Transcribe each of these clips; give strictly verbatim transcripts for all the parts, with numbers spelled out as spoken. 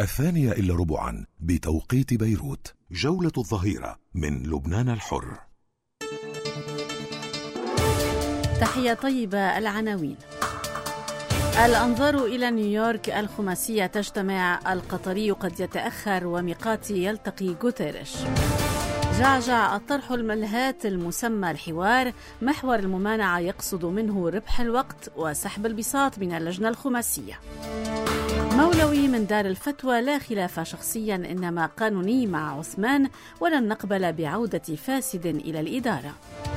الثانية إلا ربعا بتوقيت بيروت. جولة الظهيرة من لبنان الحر. تحية طيبة. العناوين: الأنظار إلى نيويورك الخماسية تجتمع، القطري قد يتأخر وميقاتي يلتقي غوتيريش. جعجع الطرح الملهات المسمى الحوار، محور الممانعة يقصد منه ربح الوقت وسحب البساط من اللجنة الخماسية. مولوي من دار الفتوى: لا خلاف شخصيا إنما قانوني مع عثمان، ولن نقبل بعودة فاسد إلى الإدارة.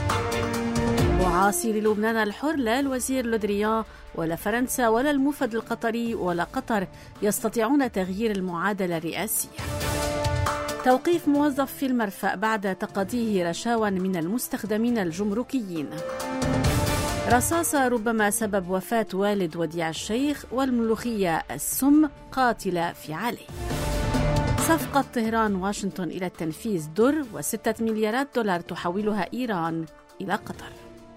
معاصي للبنان الحر: لا الوزير لودريان ولا فرنسا ولا الموفد القطري ولا قطر يستطيعون تغيير المعادلة الرئاسية. توقيف موظف في المرفأ بعد تقاضيه رشاوى من المستخدمين الجمركيين. رصاصة ربما سبب وفاة والد وديع الشيخ، والملوخية السم قاتلة في علي. صفقة طهران واشنطن إلى التنفيذ در، وستة مليارات دولار تحولها إيران إلى قطر.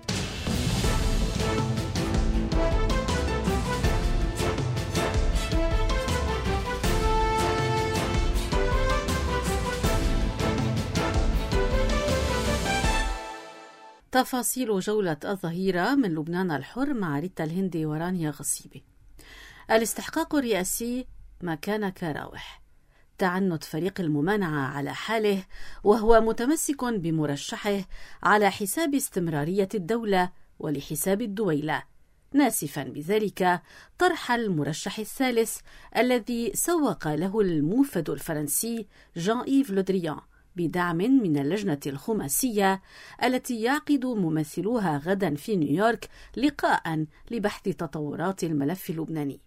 تفاصيل جولة الظهيرة من لبنان الحر مع ريتا الهندي ورانيا غصيبي. الاستحقاق الرئاسي ما كان كراوح، تعنت فريق الممانعة على حاله وهو متمسك بمرشحه على حساب استمرارية الدولة ولحساب الدويلة، ناسفا بذلك طرح المرشح الثالث الذي سوق له الموفد الفرنسي جان إيف لودريان بدعم من اللجنة الخماسية التي يعقد ممثلوها غدا في نيويورك لقاء لبحث تطورات الملف اللبناني.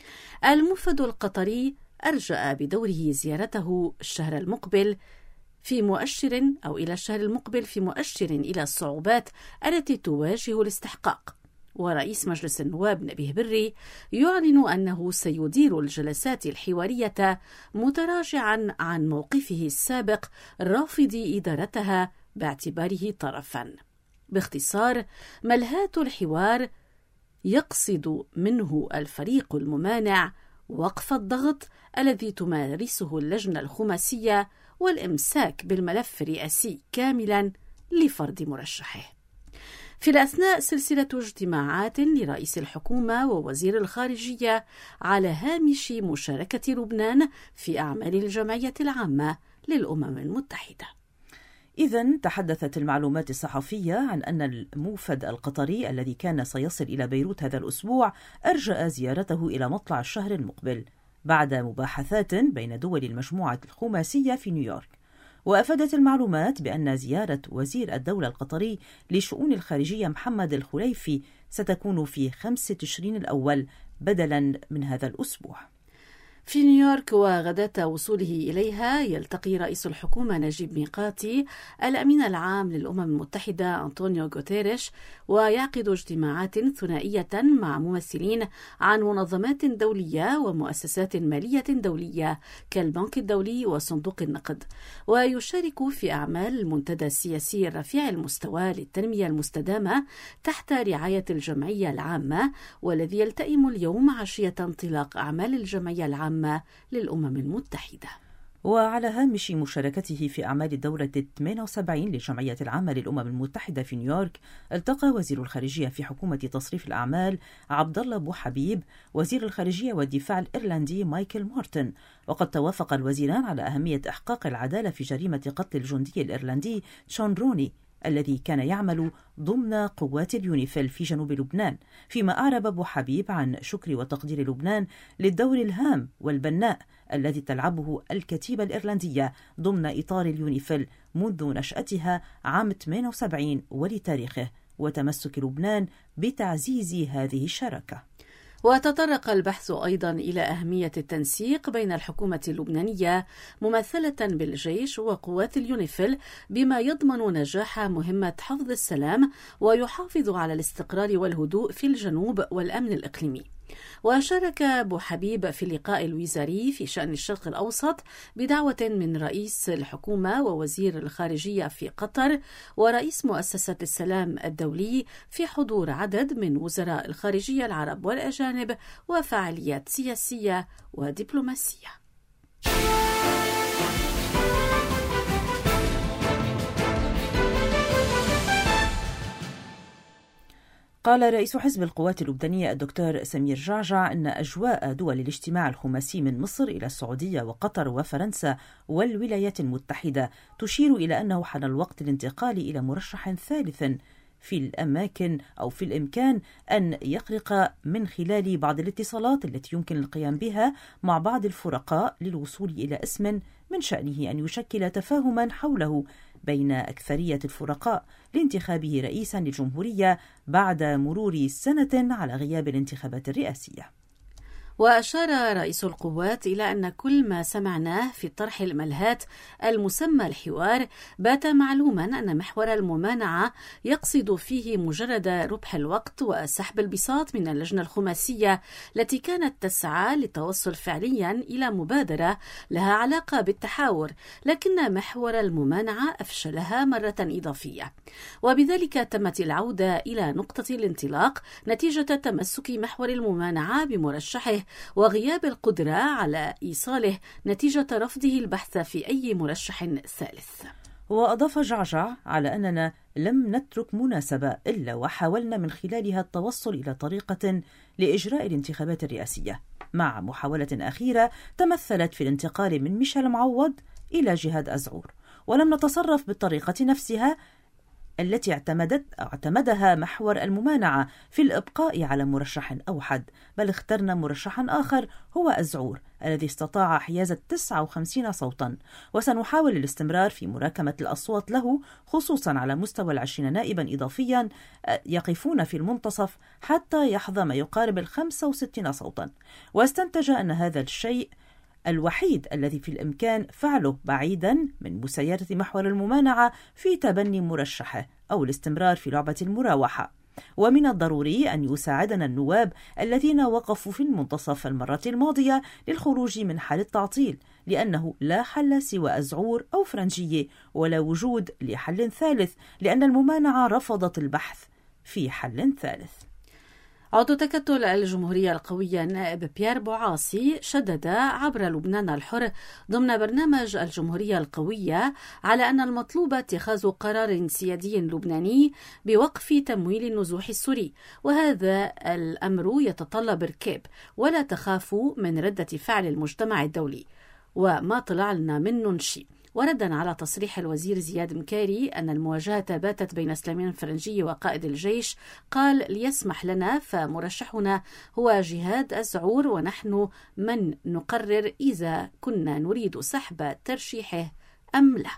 الموفد القطري أرجأ بدوره زيارته الشهر المقبل في مؤشر أو إلى الشهر المقبل في مؤشر إلى الصعوبات التي تواجه الاستحقاق. ورئيس مجلس النواب نبيه بري يعلن أنه سيدير الجلسات الحوارية متراجعا عن موقفه السابق رافض إدارتها باعتباره طرفا. باختصار، ملهات الحوار يقصد منه الفريق الممانع وقف الضغط الذي تمارسه اللجنة الخماسية والإمساك بالملف الرئاسي كاملا لفرض مرشحه. في الأثناء سلسلة اجتماعات لرئيس الحكومة ووزير الخارجية على هامش مشاركة لبنان في أعمال الجمعية العامة للأمم المتحدة. إذن تحدثت المعلومات الصحفية عن أن الموفد القطري الذي كان سيصل إلى بيروت هذا الأسبوع أرجأ زيارته إلى مطلع الشهر المقبل بعد مباحثات بين دول المجموعة الخماسية في نيويورك. وأفادت المعلومات بأن زيارة وزير الدولة القطري لشؤون الخارجية محمد الخليفي ستكون في خمسة تشرين الأول بدلا من هذا الأسبوع. في نيويورك وغداة وصوله إليها يلتقي رئيس الحكومة نجيب ميقاتي الأمين العام للأمم المتحدة أنطونيو غوتيريش، ويعقد اجتماعات ثنائية مع ممثلين عن منظمات دولية ومؤسسات مالية دولية كالبنك الدولي وصندوق النقد، ويشارك في أعمال المنتدى السياسي الرفيع المستوى للتنمية المستدامة تحت رعاية الجمعية العامة، والذي يلتئم اليوم عشية انطلاق أعمال الجمعية العامة للأمم المتحدة. وعلى هامش مشاركته في أعمال الدورة الثامنة والسبعين للجمعية العامة للأمم المتحدة في نيويورك، التقى وزير الخارجية في حكومة تصريف الأعمال عبد الله بو حبيب وزير الخارجية والدفاع الإيرلندي مايكل مورتن. وقد توافق الوزيران على أهمية إحقاق العدالة في جريمة قتل الجندي الإيرلندي شون روني الذي كان يعمل ضمن قوات اليونيفيل في جنوب لبنان، فيما أعرب أبو حبيب عن شكر وتقدير لبنان للدور الهام والبناء الذي تلعبه الكتيبة الإيرلندية ضمن إطار اليونيفيل منذ نشأتها عام ثمانية وسبعين ولتاريخه، وتمسك لبنان بتعزيز هذه الشراكة. وتطرق البحث أيضا إلى أهمية التنسيق بين الحكومة اللبنانية ممثلة بالجيش وقوات اليونيفيل بما يضمن نجاح مهمة حفظ السلام ويحافظ على الاستقرار والهدوء في الجنوب والأمن الإقليمي. وشارك أبو حبيب في اللقاء الوزاري في شأن الشرق الأوسط بدعوة من رئيس الحكومة ووزير الخارجية في قطر ورئيس مؤسسة السلام الدولي في حضور عدد من وزراء الخارجية العرب والأجانب وفعاليات سياسية ودبلوماسية. قال رئيس حزب القوات اللبنانية الدكتور سمير جعجع أن أجواء دول الاجتماع الخماسي من مصر إلى السعودية وقطر وفرنسا والولايات المتحدة تشير إلى أنه حان الوقت الانتقال إلى مرشح ثالث في الأماكن أو في الإمكان أن يخلق من خلال بعض الاتصالات التي يمكن القيام بها مع بعض الفرقاء للوصول إلى اسم من شأنه أن يشكل تفاهما حوله بين أكثرية الفرقاء لانتخابه رئيسا للجمهورية بعد مرور سنة على غياب الانتخابات الرئاسية. وأشار رئيس القوات إلى أن كل ما سمعناه في الطرح الملهات المسمى الحوار بات معلوما أن محور الممانعة يقصد فيه مجرد ربح الوقت وسحب البساط من اللجنة الخماسية التي كانت تسعى للتوصل فعليا إلى مبادرة لها علاقة بالتحاور، لكن محور الممانعة أفشلها مرة إضافية، وبذلك تمت العودة إلى نقطة الانطلاق نتيجة تمسك محور الممانعة بمرشحه وغياب القدرة على إيصاله نتيجة رفضه البحث في أي مرشح ثالث. وأضاف جعجع على أننا لم نترك مناسبة إلا وحاولنا من خلالها التوصل إلى طريقة لإجراء الانتخابات الرئاسية، مع محاولة أخيرة تمثلت في الانتقال من ميشيل معوض إلى جهاد أزعور، ولم نتصرف بالطريقة نفسها التي اعتمدت اعتمدها محور الممانعة في الإبقاء على مرشح أوحد، بل اخترنا مرشحا آخر هو أزعور الذي استطاع حيازة تسعة وخمسين صوتا، وسنحاول الاستمرار في مراكمة الأصوات له خصوصا على مستوى العشرين نائبا إضافيا يقفون في المنتصف حتى يحظى ما يقارب الخمسة وستين صوتا. واستنتج أن هذا الشيء الوحيد الذي في الإمكان فعله بعيدا من مسيرة محور الممانعة في تبني مرشحه أو الاستمرار في لعبة المراوحة. ومن الضروري أن يساعدنا النواب الذين وقفوا في المنتصف المرة الماضية للخروج من حال التعطيل، لأنه لا حل سوى أزعور أو فرنجية ولا وجود لحل ثالث، لأن الممانعة رفضت البحث في حل ثالث. عضو تكتل الجمهورية القوية النائب بيير بوعاصي شدد عبر لبنان الحر ضمن برنامج الجمهورية القوية على أن المطلوب اتخاذ قرار سيادي لبناني بوقف تمويل النزوح السوري، وهذا الأمر يتطلب ركاب، ولا تخافوا من ردة فعل المجتمع الدولي وما طلع لنا منه شيء. وردا على تصريح الوزير زياد مكاري أن المواجهة باتت بين سليمان الفرنجي وقائد الجيش، قال ليسمح لنا فمرشحنا هو جهاد أزعور ونحن من نقرر إذا كنا نريد سحب ترشيحه أم لا.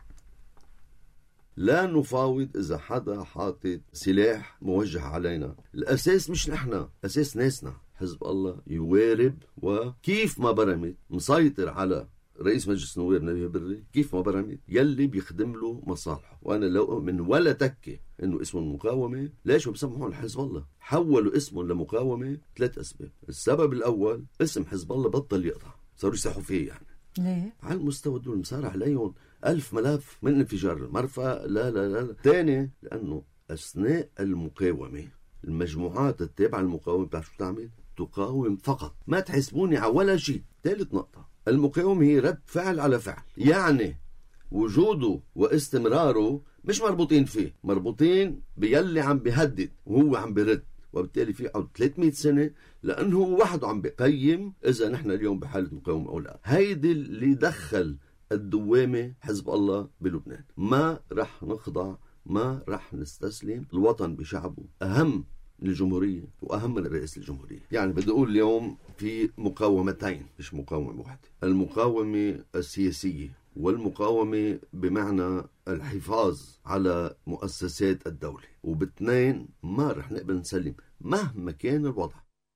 لا نفاوض إذا حدا حاطط سلاح موجه علينا. الأساس مش نحن، أساس ناسنا. حزب الله يوارب، وكيف ما برمت مسيطر على رئيس مجلس النواب نبيه بري، كيف ما برمت يلي بيخدم له مصالحه. وانا لو اؤمن ولا تكه انه اسمه المقاومه، ليش بسمحون حزب الله؟ حولوا اسمه لمقاومه ثلاث اسباب. السبب الاول اسم حزب الله بطل يقطع، صاروا يسحوا فيه. يعني ليه؟ على المستوى الدولي مسارع عليهم ألف ملف من انفجار المرفأ. لا لا لا ثاني، لانه اثناء المقاومه المجموعات التابعه للمقاومه بتعرف شو تعمل؟ تقاوم فقط، ما تحسبوني على ولا شيء. ثالث نقطه، المقاومة هي رد فعل على فعل، يعني وجوده واستمراره مش مربوطين فيه، مربوطين بيلي عم بيهدد وهو عم بيرد، وبالتالي في عود ثلاثمئة سنة لأنه هو وحده عم بيقيم إذا نحن اليوم بحالة مقاومة أو لا. هيدي اللي دخل الدوامة حزب الله بلبنان. ما رح نخضع، ما رح نستسلم. الوطن بشعبه أهم للجمهورية وأهم من رئيس الجمهورية. يعني بدي أقول اليوم في مقاومتين مش مقاومة واحدة، المقاومة السياسية والمقاومة بمعنى الحفاظ على مؤسسات الدولة، وباثنين ما رح نقبل نسلم مهما كان الوضع.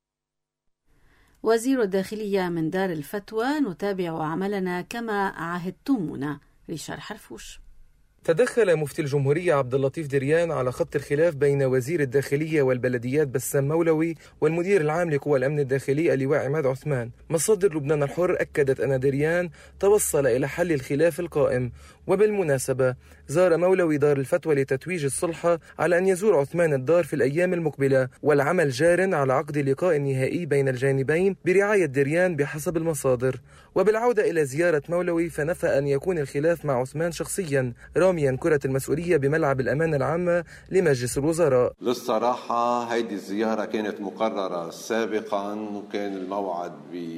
وزير الداخلية من دار الفتوى: نتابع عملنا كما عهدتمونا. ريشار حرفوش. تدخل مفتي الجمهورية عبد اللطيف دريان على خط الخلاف بين وزير الداخلية والبلديات بسام مولوي والمدير العام لقوى الأمن الداخلي اللواء عماد عثمان. مصادر لبنان الحر أكدت أن دريان توصل إلى حل الخلاف القائم. وبالمناسبة زار مولوي دار الفتوى لتتويج الصلحة على أن يزور عثمان الدار في الأيام المقبلة، والعمل جار على عقد لقاء نهائي بين الجانبين برعاية دريان بحسب المصادر. وبالعودة إلى زيارة مولوي فنفى أن يكون الخلاف مع عثمان شخصيا، راميا كرة المسؤولية بملعب الأمانة العامة لمجلس الوزراء. للصراحة هيدي الزيارة كانت مقررة سابقا، وكان الموعد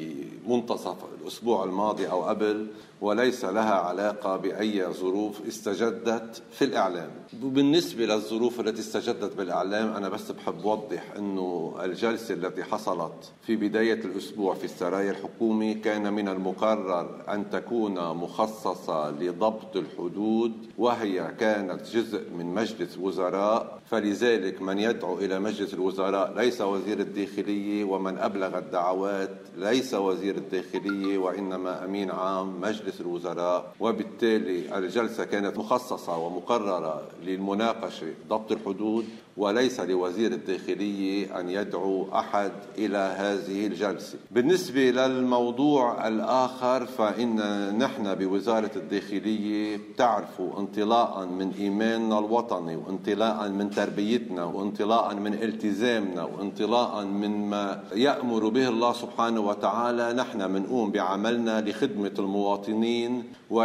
بمنتصف الأسبوع الماضي أو قبل، وليس لها علاقة بأي ظروف استجدت في الإعلام. بالنسبة للظروف التي استجدت بالإعلام، أنا بس بحب أوضح أنه الجلسة التي حصلت في بداية الأسبوع في السرايا الحكومي كان من المقرر أن تكون مخصصة لضبط الحدود، وهي كانت جزء من مجلس وزراء، فلذلك من يدعو إلى مجلس الوزراء ليس وزير الداخلية، ومن أبلغ الدعوات ليس وزير الداخلية وإنما أمين عام مجلس الوزراء. وبالتالي الجلسة كانت مخصصة ومقررة للمناقشة ضبط الحدود، وليس لوزير الداخلية أن يدعو أحد إلى هذه الجلسة. بالنسبة للموضوع الآخر، فإن نحن بوزارة الداخلية تعرفوا انطلاقا من إيماننا الوطني، وانطلاقا من تربيتنا، وانطلاقا من التزامنا، وانطلاقا من ما يأمر به الله سبحانه وتعالى، نحن منقوم بعملنا لخدمة المواطنين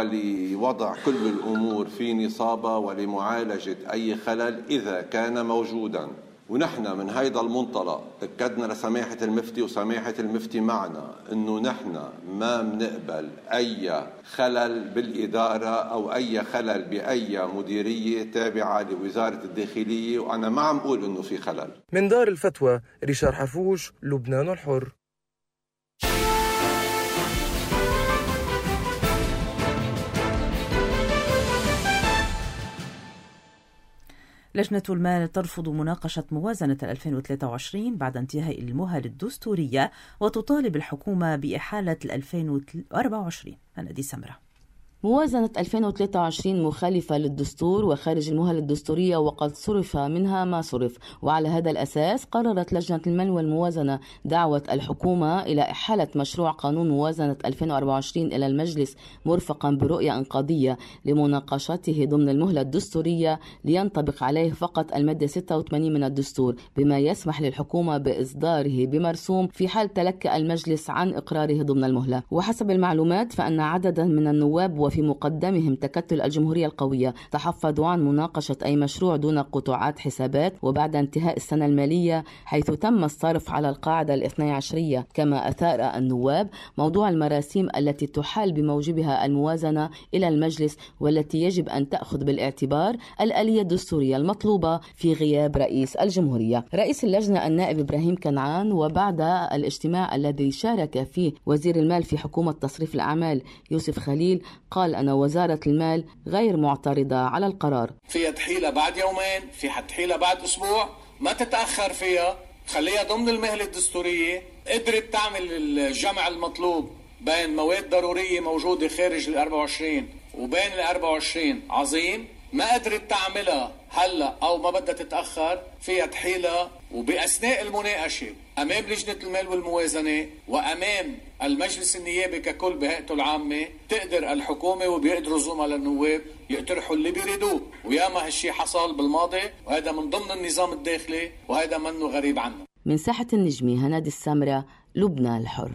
ولوضع كل الأمور في نصابها ولمعالجة أي خلل إذا كان موجودا. ونحن من هيدا المنطلق أكدنا لسماحة المفتي وسماحة المفتي معنا أنه نحن ما بنقبل أي خلل بالإدارة أو أي خلل بأي مديرية تابعة لوزارة الداخلية، وأنا ما عم أقول أنه في خلل. من دار الفتوى ريشار حرفوش، لبنان الحر. لجنة المال ترفض مناقشة موازنة ألفين وثلاثة وعشرين بعد انتهاء المهل الدستورية، وتطالب الحكومة بإحالة ألفين وأربعة وعشرين. هندي سمرة. موازنة ألفين وثلاثة وعشرين مخالفة للدستور وخارج المهل الدستورية، وقد صرف منها ما صرف. وعلى هذا الأساس قررت لجنة المال والموازنة دعوة الحكومة إلى إحالة مشروع قانون موازنة ألفين وأربعة وعشرين إلى المجلس مرفقا برؤية إنقاذية لمناقشته ضمن المهلة الدستورية، لينطبق عليه فقط المادة ستة وثمانين من الدستور، بما يسمح للحكومة بإصداره بمرسوم في حال تلكأ المجلس عن إقراره ضمن المهلة. وحسب المعلومات فإن عددا من النواب في مقدمهم تكتل الجمهورية القوية تحفظوا عن مناقشة أي مشروع دون قطوعات حسابات وبعد انتهاء السنة المالية، حيث تم الصرف على القاعدة الاثني عشرية. كما أثار النواب موضوع المراسيم التي تحال بموجبها الموازنة إلى المجلس، والتي يجب أن تأخذ بالاعتبار الآلية الدستورية المطلوبة في غياب رئيس الجمهورية. رئيس اللجنة النائب إبراهيم كنعان، وبعد الاجتماع الذي شارك فيه وزير المال في حكومة تصريف الأعمال يوسف خليل، قال أن وزارة المال غير معترضة على القرار. فيها تحيلها بعد يومين، فيها تحيلها بعد أسبوع، ما تتأخر فيها، خليها ضمن المهلة الدستورية. قدرت تعمل الجمع المطلوب بين مواد ضرورية موجودة خارج ال أربعة وعشرين وبين ال أربعة وعشرين، عظيم. ما قدرت تعملها هلا أو ما بدها تتأخر، فيها تحيلها. وبأثناء المناقشة أمام لجنة المال والموازنة وأمام المجلس النيابي ككل بهيئته العامة، تقدر الحكومة وبيقدروا زملاء النواب يقترحوا اللي بيريدوه. وياما هالشي حصل بالماضي، وهذا من ضمن النظام الداخلي، وهذا منه غريب عنه. من ساحة النجمة هنادي السمرة، لبنان الحر.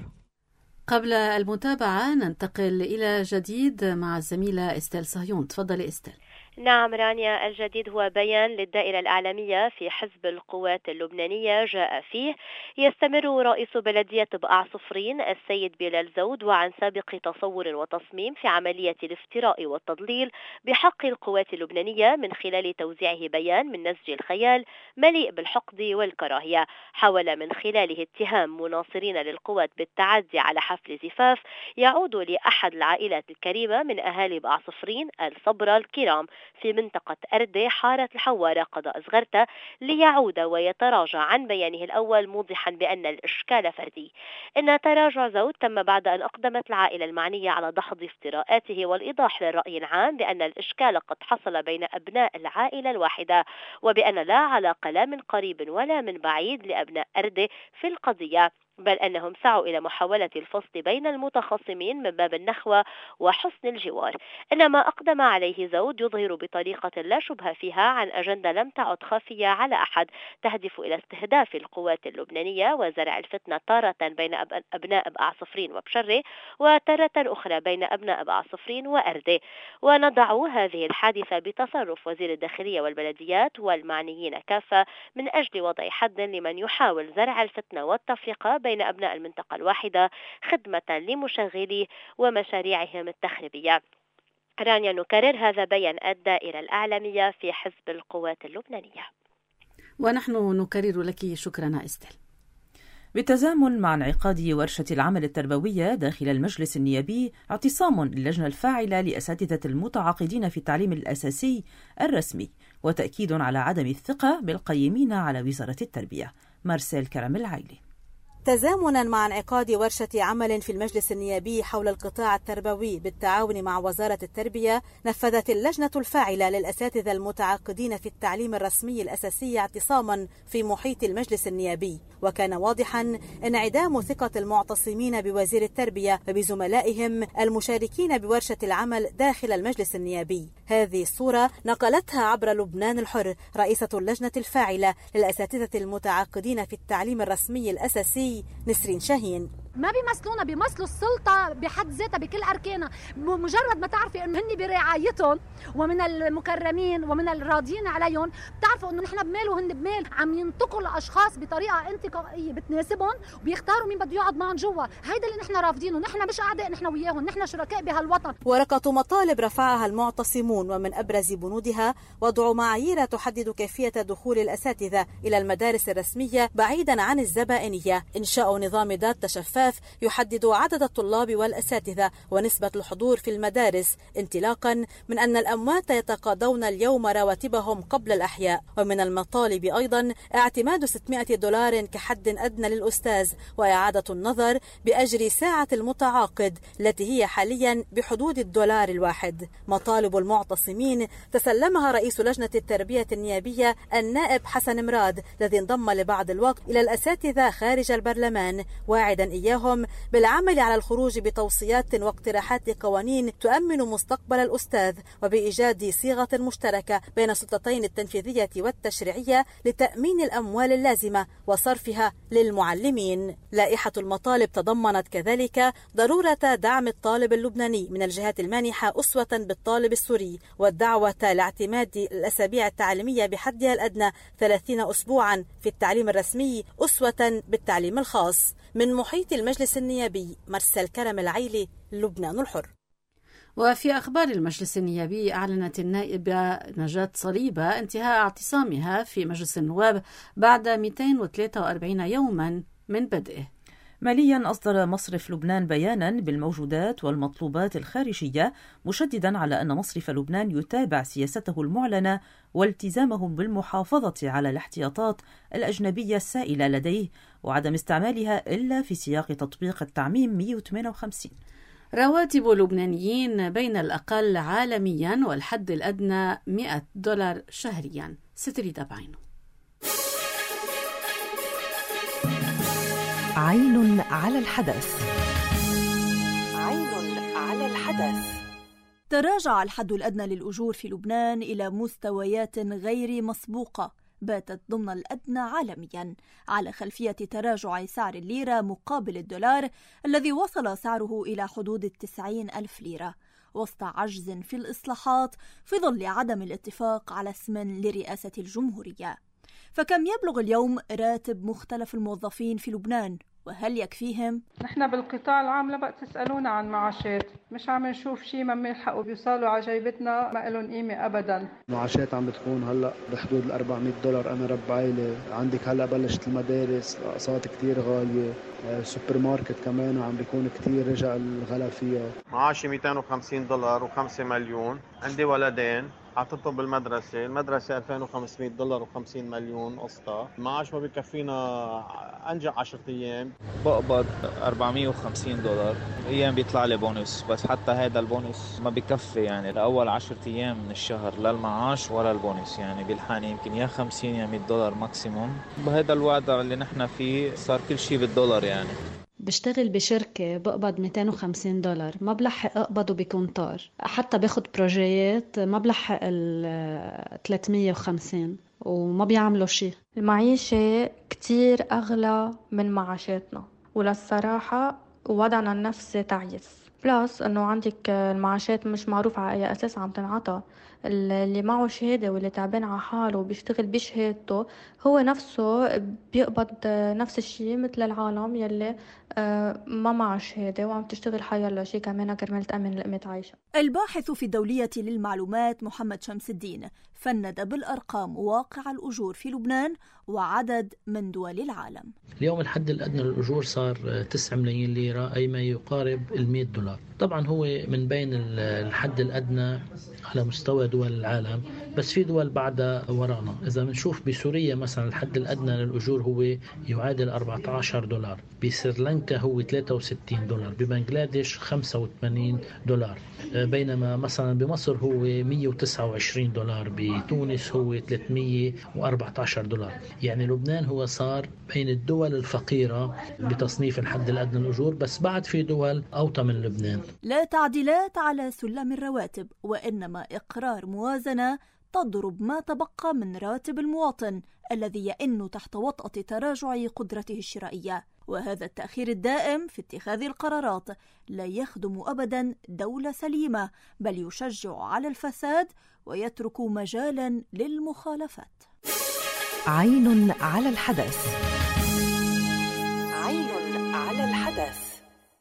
قبل المتابعة ننتقل إلى جديد مع الزميلة إستيل صهيون. تفضلي إستيل. نعم رانيا، الجديد هو بيان للدائرة الإعلامية في حزب القوات اللبنانية جاء فيه يستمر رئيس بلدية بقع صفرين السيد بلال زود وعن سابق تصور وتصميم في عملية الافتراء والتضليل بحق القوات اللبنانية من خلال توزيعه بيان من نسج الخيال مليء بالحقد والكراهية، حاول من خلاله اتهام مناصرين للقوات بالتعدي على حفل زفاف يعود لأحد العائلات الكريمة من أهالي بقع صفرين الصبرة الكرام في منطقة أردي حارة الحوارة قضاء زغرتة ليعود ويتراجع عن بيانه الأول، موضحا بأن الإشكال فردي. إن تراجع زود تم بعد أن أقدمت العائلة المعنية على دحض افتراءاته والإيضاح للرأي العام بأن الإشكال قد حصل بين أبناء العائلة الواحدة، وبأن لا علاقة لا من قريب ولا من بعيد لأبناء أردي في القضية، بل أنهم سعوا إلى محاولة الفصل بين المتخاصمين من باب النخوة وحسن الجوار. إنما أقدم عليه زود يظهر بطريقة لا شبهة فيها عن أجندة لم تعد خافية على أحد، تهدف إلى استهداف القوات اللبنانية وزرع الفتنة تارة بين أبناء بقع صفرين وبشري، وتارة أخرى بين أبناء بقع صفرين وأردي. ونضع هذه الحادثة بتصرف وزير الداخلية والبلديات والمعنيين كافة من أجل وضع حد لمن يحاول زرع الفتنة والتفرقة بين أبناء المنطقة الواحدة خدمة لمشغلي ومشاريعهم التخريبية. رانيا نكرر هذا بيان الدائرة الإعلامية في حزب القوات اللبنانية. ونحن نكرر لك شكرا أستل. بالتزامن مع انعقاد ورشة العمل التربوية داخل المجلس النيابي، اعتصام اللجنة الفاعلة لأساتذة المتعاقدين في التعليم الأساسي الرسمي، وتأكيد على عدم الثقة بالقيمين على وزارة التربية. مارسيل كرم العيلي. تزامنا مع انعقاد ورشة عمل في المجلس النيابي حول القطاع التربوي بالتعاون مع وزارة التربية، نفذت اللجنة الفاعلة للأساتذة المتعاقدين في التعليم الرسمي الأساسي اعتصاما في محيط المجلس النيابي، وكان واضحا انعدام ثقة المعتصمين بوزير التربية وبزملائهم المشاركين بورشة العمل داخل المجلس النيابي. هذه الصورة نقلتها عبر لبنان الحر رئيسة اللجنة الفاعلة للأساتذة المتعاقدين في التعليم الرسمي الأساسي نسرين شاهين. ما بيمثلونا، بيمثلوا السلطة بحد ذاتها بكل أركانها. بمجرد ما تعرفي إنه هن برعايتهم ومن المكرمين ومن الراضيين عليهم، بتعرفوا إنه نحن بمال وهن بمال، عم ينتقوا الأشخاص بطريقة انتقائية بتناسبهم وبيختاروا مين بده يقعد معهم جوا. هيدا اللي نحن رافضينه، نحن مش أعداء، نحن وياهم، نحن شركاء بهالوطن. ورقة مطالب رفعها المعتصمون، ومن أبرز بنودها وضع معايير تحدد كيفية دخول الأساتذة إلى المدارس الرسمية بعيدا عن الزبائنية، إنشاء نظام داتا شفاف يحدد عدد الطلاب والأساتذة ونسبة الحضور في المدارس، انطلاقا من أن الأموات يتقاضون اليوم رواتبهم قبل الأحياء. ومن المطالب أيضا اعتماد ستمائة دولار كحد أدنى للأستاذ، وإعادة النظر بأجر ساعة المتعاقد التي هي حاليا بحدود الدولار الواحد. مطالب المعتصمين تسلمها رئيس لجنة التربية النيابية النائب حسن مراد، الذي انضم لبعض الوقت إلى الأساتذة خارج البرلمان، واعدا إياهم بالعمل على الخروج بتوصيات واقتراحات قوانين تؤمن مستقبل الأستاذ، وبإيجاد صيغة مشتركة بين السلطتين التنفيذية والتشريعية لتأمين الأموال اللازمة وصرفها للمعلمين. لائحة المطالب تضمنت كذلك ضرورة دعم الطالب اللبناني من الجهات المانحة أسوة بالطالب السوري، والدعوة لاعتماد الأسابيع التعليمية بحدها الأدنى ثلاثين أسبوعا في التعليم الرسمي أسوة بالتعليم الخاص. من محيط المجلس النيابي، مارسيل كرم العيلي، لبنان الحر. وفي أخبار المجلس النيابي، أعلنت النائبة نجاة صليبة انتهاء اعتصامها في مجلس النواب بعد مئتين وثلاثة وأربعين يوما من بدئه. ماليا أصدر مصرف لبنان بيانا بالموجودات والمطلوبات الخارجية، مشددا على أن مصرف لبنان يتابع سياسته المعلنة والتزامه بالمحافظة على الاحتياطات الأجنبية السائلة لديه وعدم استعمالها إلا في سياق تطبيق التعميم مئة وثمانية وخمسين. رواتب اللبنانيين بين الأقل عالميا والحد الأدنى مئة دولار شهريا. ستريد بعينه. عين على الحدث. عين على الحدث. تراجع الحد الأدنى للأجور في لبنان إلى مستويات غير مسبوقة، باتت ضمن الأدنى عالميا على خلفية تراجع سعر الليرة مقابل الدولار الذي وصل سعره إلى حدود التسعين ألف ليرة، وسط عجز في الإصلاحات في ظل عدم الاتفاق على اسم لرئاسة الجمهورية. فكم يبلغ اليوم راتب مختلف الموظفين في لبنان؟ وهل يكفيهم؟ نحن بالقطاع العام لبقى تسألونا عن معاشات، مش عم نشوف شيء ما بيلحقوا بيوصلوا على جيبتنا، ما لهم قيمة أبدا. معاشات عم بتكون هلا بحدود ال أربعمئة دولار، أنا رب عائلة، عندك هلا بلشت المدارس، الأقساط كتير غالية، السوبر ماركت كمان عم بيكون كتير رجع الغلا فيها. معاشي مئتين وخمسين دولار وخمسة مليون، عندي ولدين حاططه بالمدرسة، المدرسة ألفين وخمسمية دولار و50 مليون قسطة، المعاش ما بكفينا أنجح عشرة أيام. بقبض أربعمية وخمسين دولار، أيام بيطلع لي بونus، بس حتى هذا البونس ما بكفي يعني لأول عشرة أيام من الشهر، لا المعاش ولا البونس، يعني بالحاني يمكن يا خمسين يا مية دولار ماكسيموم. بهذا الوضع اللي نحن فيه صار كل شيء بالدولار يعني. بشتغل بشركة بقبض مئتين وخمسين دولار، ما بلحق أقبضه بكونتار، حتى باخد بروجيات ما بلحق ال ثلاثمية وخمسين وما بيعملوا شيء. المعيشة كتير أغلى من معاشاتنا، وللصراحة وضعنا النفسي تعيس، بلاس أنه عندك المعاشات مش معروف على أي أساس عم تنعطى. اللي معه شهادة واللي تعبان على حاله وبيشتغل بشهادته هو نفسه بيقبض نفس الشيء مثل العالم يلي ما معه شهادة وعم تشتغل حيالله شيء كمان كرمال تأمن لقمة عيشة. الباحث في الدولية للمعلومات محمد شمس الدين فند بالأرقام واقع الأجور في لبنان وعدد من دول العالم. اليوم الحد الأدنى للأجور صار تسعة ملايين ليرة، أي ما يقارب المئة دولار. طبعا هو من بين الحد الأدنى على مستوى دول العالم، بس في دول بعدها ورانا. إذا بنشوف بسوريا مثلا الحد الأدنى للأجور هو يعادل أربعة عشر دولار، بسريلانكا هو ثلاثة وستين دولار، ببنغلاديش خمسة وثمانين دولار، بينما مثلا بمصر هو مئة وتسعة وعشرين دولار، بتونس هو ثلاثمئة وأربعة عشر دولار. يعني لبنان هو صار بين الدول الفقيرة بتصنيف الحد الأدنى للأجور، بس بعد في دول أوطى من لبنان. لا تعديلات على سلم الرواتب، وإنما إقرار موازنة تضرب ما تبقى من راتب المواطن الذي يئن تحت وطأة تراجع قدرته الشرائية. وهذا التأخير الدائم في اتخاذ القرارات لا يخدم أبدا دولة سليمة، بل يشجع على الفساد ويترك مجالا للمخالفات. عين على الحدث. عين على الحدث.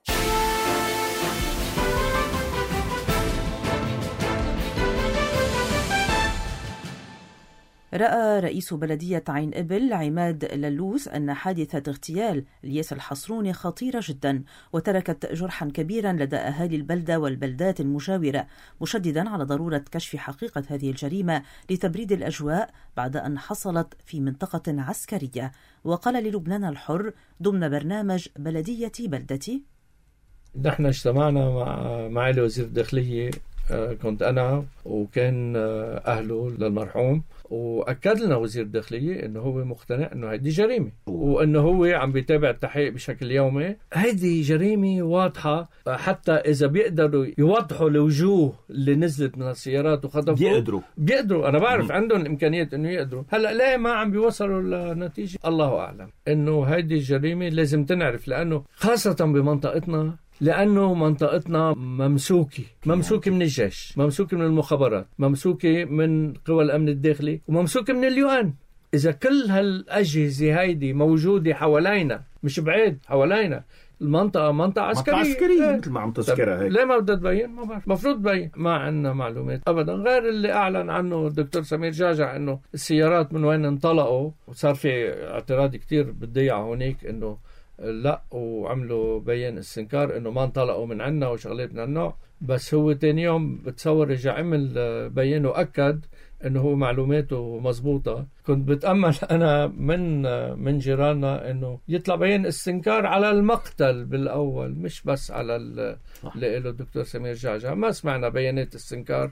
رأى رئيس بلدية عين إبل عماد للوس أن حادثة اغتيال الياس الحصروني خطيرة جدا وتركت جرحا كبيرا لدى أهالي البلدة والبلدات المجاورة، مشددا على ضرورة كشف حقيقة هذه الجريمة لتبريد الأجواء بعد أن حصلت في منطقة عسكرية. وقال للبنان الحر ضمن برنامج بلدية بلدتي: نحن اجتمعنا مع معالي وزير الداخلية، كنت أنا وكان أهله للمرحوم، وأكد لنا وزير الداخلية أنه هو مقتنع أنه هيدي جريمة وأنه هو عم بيتابع التحقيق بشكل يومي. هيدي جريمة واضحة، حتى إذا بيقدروا يوضحوا الوجوه اللي نزلت من السيارات وخطفوا بيقدروا بيقدروا أنا بعرف عندهم إمكانية أنه يقدروا. هلأ ليه ما عم بيوصلوا لنتيجة؟ الله أعلم. أنه هيدي جريمة لازم تنعرف، لأنه خاصة بمنطقتنا، لأنه منطقتنا ممسوكة ممسوكة من الجيش، ممسوكة من المخابرات، ممسوكة من قوى الأمن الداخلي، وممسوكة من اليوان. إذا كل هالأجهزة هيدي موجودة حوالينا، مش بعيد حوالينا، المنطقة منطقة عسكرية عسكرية مثل ما عم تذكرها هيك. ليه ما بدها تبين؟ ما بعرف، مفروض تبين. ما عندنا معلومات أبدا غير اللي أعلن عنه الدكتور سمير جعجع، إنه السيارات من وين انطلقوا، وصار في اعتراض كتير بالضيعة هونيك إنه لا، وعملوا بيان استنكار انه ما انطلقوا من عنا وشغلات من النوع. بس هو تاني يوم بتصور رجع عمل بيان واكد انه هو معلوماته مزبوطة. كنت بتأمل انا من من جيراننا انه يطلع بيان استنكار على المقتل بالاول، مش بس على اللي له الدكتور سمير جعجع. ما سمعنا بيانات استنكار.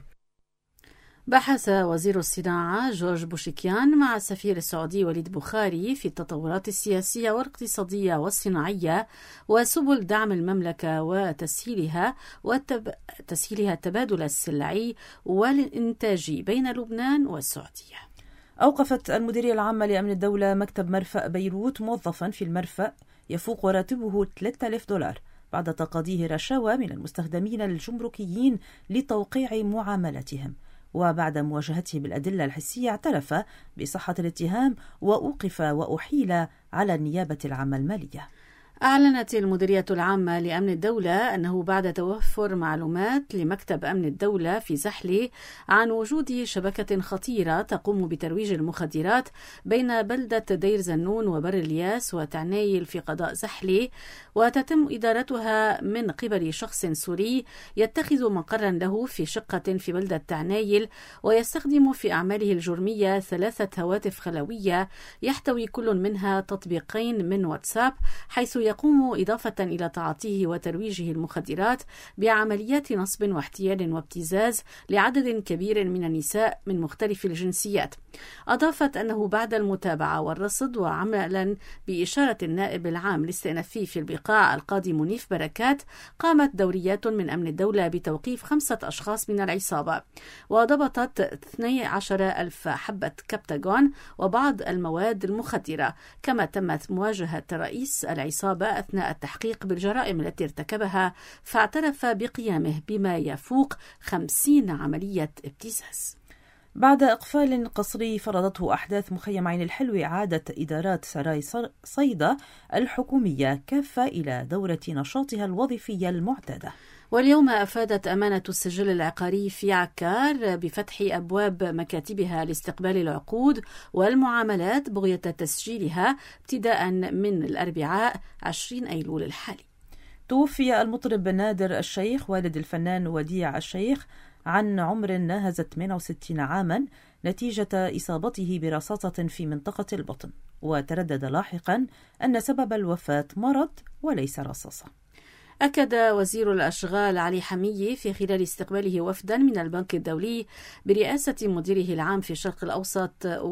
بحث وزير الصناعة جورج بوشيكيان مع السفير السعودي وليد بخاري في التطورات السياسية والاقتصادية والصناعية وسبل دعم المملكة وتسهيلها وتسهيلها التبادل السلعي والإنتاجي بين لبنان والسعودية. أوقفت المديرية العامة لأمن الدولة مكتب مرفأ بيروت موظفا في المرفأ يفوق راتبه ثلاثة آلاف دولار بعد تقاضيه رشاوى من المستخدمين الجمركيين لتوقيع معاملتهم. وبعد مواجهته بالأدلة الحسية اعترف بصحة الاتهام وأوقف وأحيل على النيابة العامة المالية. أعلنت المديرية العامة لأمن الدولة أنه بعد توفر معلومات لمكتب أمن الدولة في زحلي عن وجود شبكة خطيرة تقوم بترويج المخدرات بين بلدة دير زنون وبر الياس وتعنايل في قضاء زحلي، وتتم إدارتها من قبل شخص سوري يتخذ مقرا له في شقة في بلدة تعنايل، ويستخدم في أعماله الجرمية ثلاثة هواتف خلوية يحتوي كل منها تطبيقين من واتساب، حيث يقوم إضافة إلى تعاطيه وترويجه المخدرات بعمليات نصب واحتيال وابتزاز لعدد كبير من النساء من مختلف الجنسيات. أضافت أنه بعد المتابعة والرصد وعملا بإشارة النائب العام لاستئنافي في البقاع القاضي منيف بركات، قامت دوريات من أمن الدولة بتوقيف خمسة أشخاص من العصابة، وضبطت اثني عشر ألف حبة كبتاغون وبعض المواد المخدرة، كما تمت مواجهة رئيس العصابة أثناء التحقيق بالجرائم التي ارتكبها، فاعترف بقيامه بما يفوق خمسين عملية ابتزاز. بعد إقفال قسري فرضته أحداث مخيم عين الحلو إعادة إدارات سراي صيدا الحكومية كافة إلى دورة نشاطها الوظيفية المعتادة. واليوم أفادت أمانة السجل العقاري في عكار بفتح أبواب مكاتبها لاستقبال العقود والمعاملات بغية تسجيلها ابتداء من الأربعاء عشرين أيلول الحالي. توفي المطرب نادر الشيخ والد الفنان وديع الشيخ عن عمر ناهز ثمانية وستين عاما نتيجة إصابته برصاصة في منطقة البطن، وتردد لاحقا أن سبب الوفاة مرض وليس رصاصة. أكد وزير الأشغال علي حمية في خلال استقباله وفدا من البنك الدولي برئاسة مديره العام في الشرق الأوسط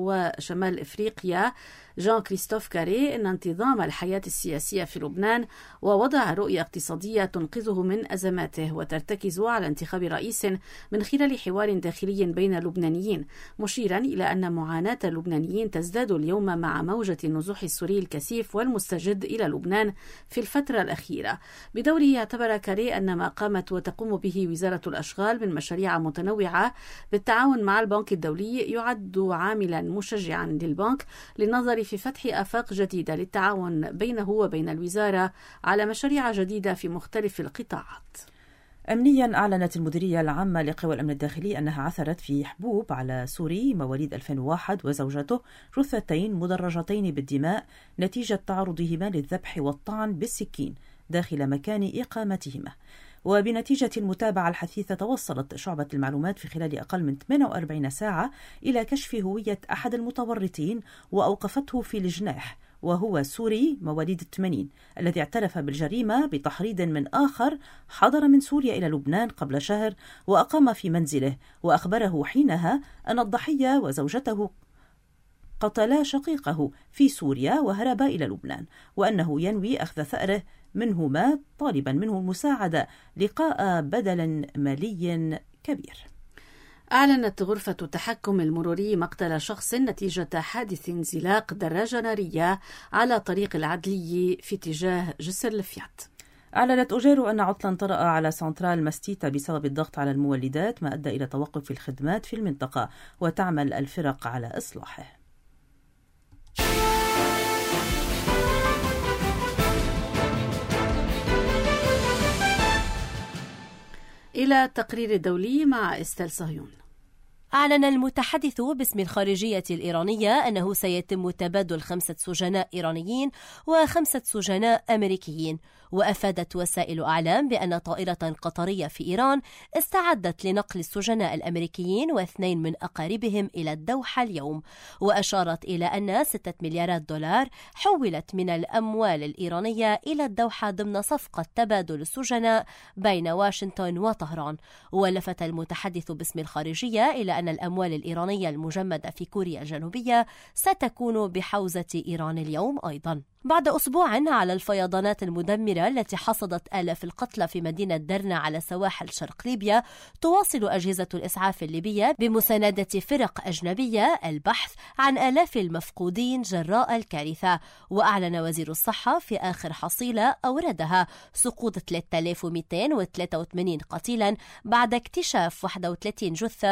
وشمال إفريقيا جان كريستوف كاري أن انتظام الحياة السياسية في لبنان ووضع رؤية اقتصادية تنقذه من أزماته وترتكز على انتخاب رئيس من خلال حوار داخلي بين اللبنانيين، مشيرا إلى أن معاناة اللبنانيين تزداد اليوم مع موجة النزوح السوري الكثيف والمستجد إلى لبنان في الفترة الأخيرة. بدوره اعتبر كاري أن ما قامت وتقوم به وزارة الأشغال من مشاريع متنوعة بالتعاون مع البنك الدولي يعد عاملا مشجعا للبنك للنظر في فتح آفاق جديدة للتعاون بينه وبين الوزارة على مشاريع جديدة في مختلف القطاعات. أمنيا أعلنت المديرية العامة لقوى الأمن الداخلي أنها عثرت في حبوب على سوري مواليد ألفين وواحد وزوجته جثتين مدرجتين بالدماء نتيجة تعرضهما للذبح والطعن بالسكين داخل مكان إقامتهما. وبنتيجة المتابعة الحثيثة توصلت شعبة المعلومات في خلال أقل من ثمانية وأربعين ساعة إلى كشف هوية أحد المتورطين وأوقفته في الجناح، وهو سوري مواليد الثمانين الذي اعترف بالجريمة بتحريض من آخر حضر من سوريا إلى لبنان قبل شهر وأقام في منزله، وأخبره حينها أن الضحية وزوجته قتلا شقيقه في سوريا وهربا إلى لبنان، وأنه ينوي أخذ ثأره منهما طالبا منه المساعدة لقاء بدل مالي كبير. أعلنت غرفة التحكم المروري مقتل شخص نتيجة حادث انزلاق دراجة نارية على طريق العدلية في اتجاه جسر الفيات. أعلنت أجيرو أن عطلا طرأ على سنترال مستيتا بسبب الضغط على المولدات ما أدى إلى توقف الخدمات في المنطقة، وتعمل الفرق على إصلاحه. إلى التقرير الدولي مع إستيل صهيون. أعلن المتحدث باسم الخارجية الإيرانية أنه سيتم تبادل خمسة سجناء إيرانيين وخمسة سجناء أمريكيين. وأفادت وسائل أعلام بأن طائرة قطرية في إيران استعدت لنقل السجناء الأمريكيين واثنين من أقاربهم إلى الدوحة اليوم. وأشارت إلى أن ستة مليارات دولار حولت من الأموال الإيرانية إلى الدوحة ضمن صفقة تبادل السجناء بين واشنطن وطهران. ولفت المتحدث باسم الخارجية إلى أن الأموال الإيرانية المجمدة في كوريا الجنوبية ستكون بحوزة إيران اليوم أيضا. بعد أسبوع على الفيضانات المدمرة التي حصدت آلاف القتلى في مدينة درنا على سواحل شرق ليبيا، تواصل أجهزة الإسعاف الليبية بمساندة فرق أجنبية البحث عن آلاف المفقودين جراء الكارثة. وأعلن وزير الصحة في آخر حصيلة أوردها سقوط ثلاثة آلاف ومئتين وثلاثة وثمانين قتيلا بعد اكتشاف واحد وثلاثين جثة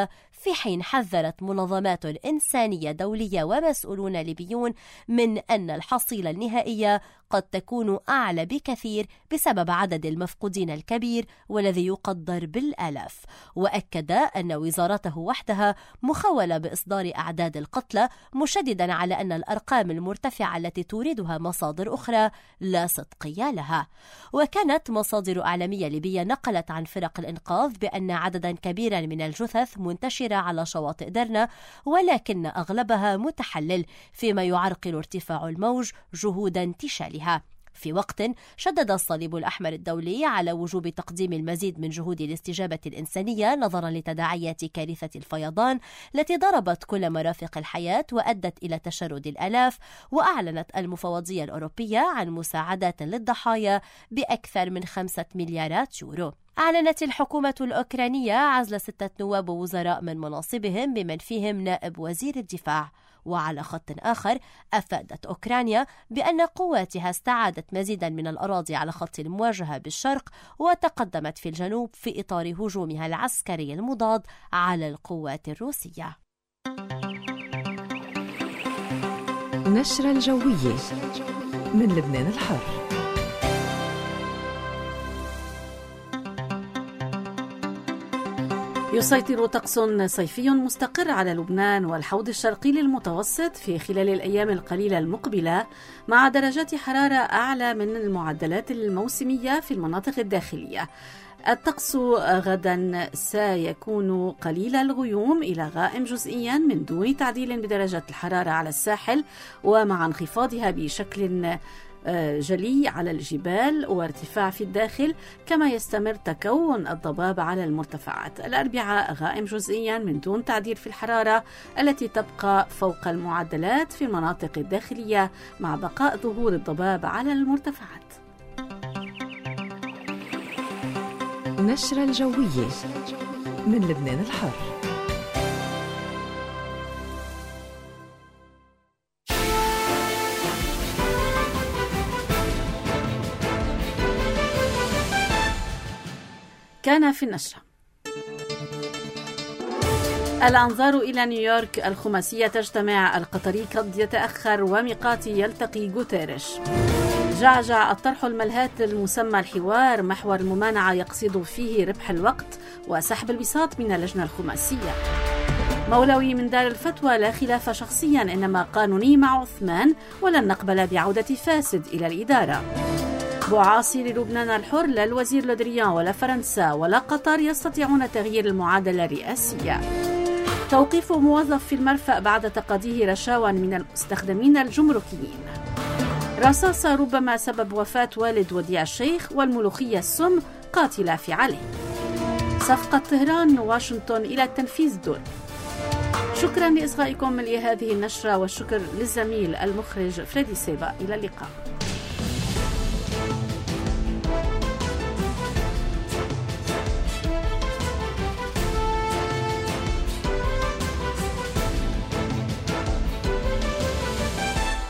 في حين حذرت منظمات إنسانية دولية ومسؤولون ليبيون من أن الحصيلة النهائية قد تكون أعلى بكثير بسبب عدد المفقودين الكبير والذي يقدر بالآلاف. وأكد أن وزارته وحدها مخولة بإصدار أعداد القتلى، مشددا على أن الأرقام المرتفعة التي توردها مصادر أخرى لا صدقية لها. وكانت مصادر إعلامية ليبية نقلت عن فرق الإنقاذ بأن عددا كبيرا من الجثث منتشرة على شواطئ درنا، ولكن أغلبها متحلل، فيما يعرقل ارتفاع الموج جهود انتشالها. في وقت شدد الصليب الأحمر الدولي على وجوب تقديم المزيد من جهود الاستجابة الإنسانية نظرا لتداعيات كارثة الفيضان التي ضربت كل مرافق الحياة وأدت إلى تشرد الآلاف. وأعلنت المفوضية الأوروبية عن مساعدات للضحايا بأكثر من خمسة مليارات يورو. أعلنت الحكومة الأوكرانية عزل ستة نواب ووزراء من مناصبهم بمن فيهم نائب وزير الدفاع. وعلى خط آخر أفادت أوكرانيا بأن قواتها استعادت مزيدا من الأراضي على خط المواجهة بالشرق وتقدمت في الجنوب في إطار هجومها العسكري المضاد على القوات الروسية. نشرة الجوية من لبنان الحر. يسيطر طقس صيفي مستقر على لبنان والحوض الشرقي للمتوسط في خلال الأيام القليلة المقبلة، مع درجات حرارة أعلى من المعدلات الموسمية في المناطق الداخلية. الطقس غدا سيكون قليل الغيوم إلى غائم جزئيا من دون تعديل بدرجة الحرارة على الساحل، ومع انخفاضها بشكل جلي على الجبال وارتفاع في الداخل، كما يستمر تكون الضباب على المرتفعات. الأربعاء غائم جزئيا من دون تعديل في الحرارة التي تبقى فوق المعدلات في المناطق الداخلية، مع بقاء ظهور الضباب على المرتفعات. نشرة الجوية من لبنان الحر. كان في النشرة: الأنظار إلى نيويورك، الخماسية تجتمع، القطري قد يتأخر وميقاتي يلتقي غوتيريش. جعجع الطرح الملهات المسمى الحوار، محور الممانعة يقصد فيه ربح الوقت وسحب البساط من اللجنة الخماسية. مولوي من دار الفتوى: لا خلاف شخصيا إنما قانوني مع عثمان، ولن نقبل بعودة فاسد إلى الإدارة. بوعاصي للبنان الحر: لا الوزير لودريان ولا فرنسا ولا قطر يستطيعون تغيير المعادلة الرئاسية. توقيف موظف في المرفأ بعد تقاضيه رشاوى من المستخدمين الجمركيين. رصاصة ربما سبب وفاة والد وديع الشيخ، والملوخية السم قاتلة في علي. صفقة طهران واشنطن إلى التنفيذ دول. شكرا لإصغائكم لهذه النشرة، والشكر للزميل المخرج فريدي سيبا. إلى اللقاء.